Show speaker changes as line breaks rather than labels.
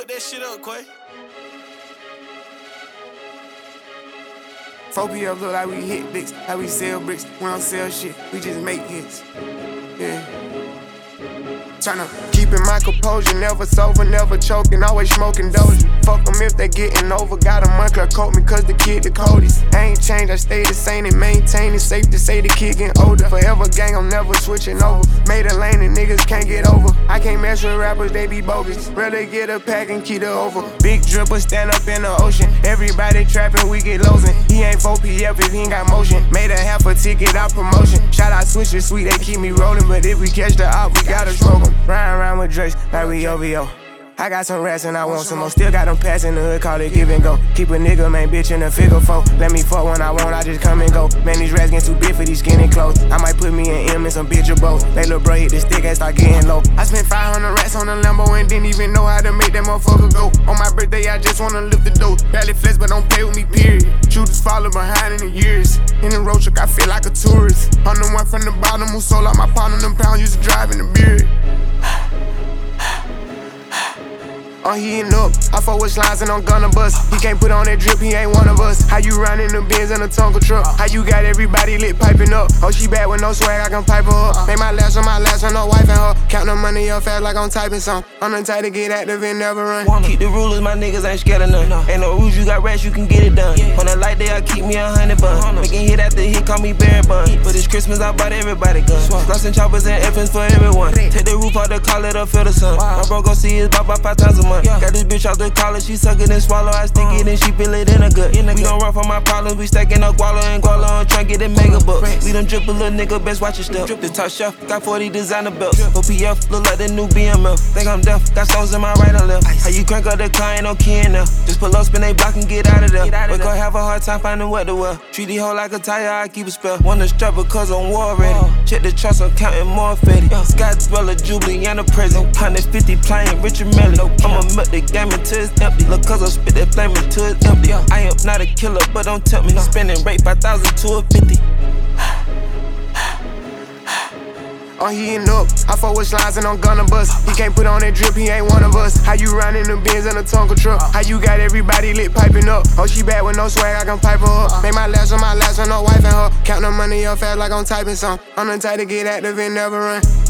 Cook that shit up, Quay.
4PF look like we hit bricks, how we sell bricks. We don't sell shit, we just make hits. Yeah. Tryna keep in my composure, never sober, never choking, always smoking doja. Fuck them if they getting over, got a monkey coat me cause the kid the coldest. I ain't changed, I stay the same and maintain it. Safe to say the kid getting older. Forever gang, I'm never switching over. Made a lane and niggas can't get over. I can't mess with rappers, they be bogus. Rather get a pack and keep it over. Big dripper stand up in the ocean. Everybody trapping, we get losing. He ain't 4PF if he ain't got motion. Made a half a ticket out promotion. Shout out switches, sweet, they keep me rolling. But if we catch the op, we gotta smoke 'em. Riding around with Drakes like we OVO. I got some rats and I want some more. Still got them pass in the hood, call it give and go. Keep a nigga, man, bitch in a figure four. Let me fuck when I want, I just come and go. Man, these rats getting too big for these skinny clothes. I might put me an M in some bitch or both. They little bro hit the stick and start getting low. I spent 500 rats on a Lambo and didn't even know how to make that motherfucker go. On my birthday, I just wanna lift the dough. Barely flex, but don't play with me, period. Shooters follow behind in the years. In the road truck, I feel like a tourist. I'm the one from the bottom who sold out my pound on them pounds, used to drive in the beard. I'm heating up, I fuck with slides and I'm gonna bust. He can't put on that drip, he ain't one of us. How you riding the Benz in a Tonka truck? How you got everybody lit piping up? Oh, she bad with no swag, I can pipe her up. Make my last on no wife and her. Count the money up fast like I'm typing some. I'm the type to get active and never run.
Keep the rulers, my niggas ain't scared of none. Ain't no rules, you got rats, you can get it done. On a light day, I keep me 100 buns. Making hit after hit, call me Barry Bun. But it's Christmas, I bought everybody guns. Flossing choppers and F's for everyone. Take the roof out the call it up, feel the sun. My bro gon' see his about 5 times a month. Got this bitch out the college, she suck it and swallow. I stick it and she feel it in a gut. We don't run from my problems, we stacking up guala and guala on trying to get them mega bucks. We done drip a little nigga, best watch your step. The top chef, got 40 designer belts. 4PF, look like the new BMF. Think I'm deaf, got stones in my right and left. How you crank up the car, ain't no key in there. Just pull up, spin they block and get out of there. Wake up, have a hard time finding what to wear. Treat the hoe like a tire, I keep a spell. Wanna strap because I'm war ready. Check the trust, I'm counting more fetty. Scott Dweller, Jubilee, and a present. 150 playing Richard Melly. I'ma milk the game until it's empty. Look, cause I spit that flame until it's empty. I am not a killer, but don't tempt me. Spending rate 5,000 to a 50.
I'm heating up, I fuck with slides and I'm gonna bust. He can't put on that drip, he ain't one of us. How you riding the Benz in a Tonka truck? How you got everybody lit piping up? Oh, she bad with no swag, I can pipe her up. Make my last on no wife and her. Count the money up fast like I'm typing some. I'm the type to get active and never run.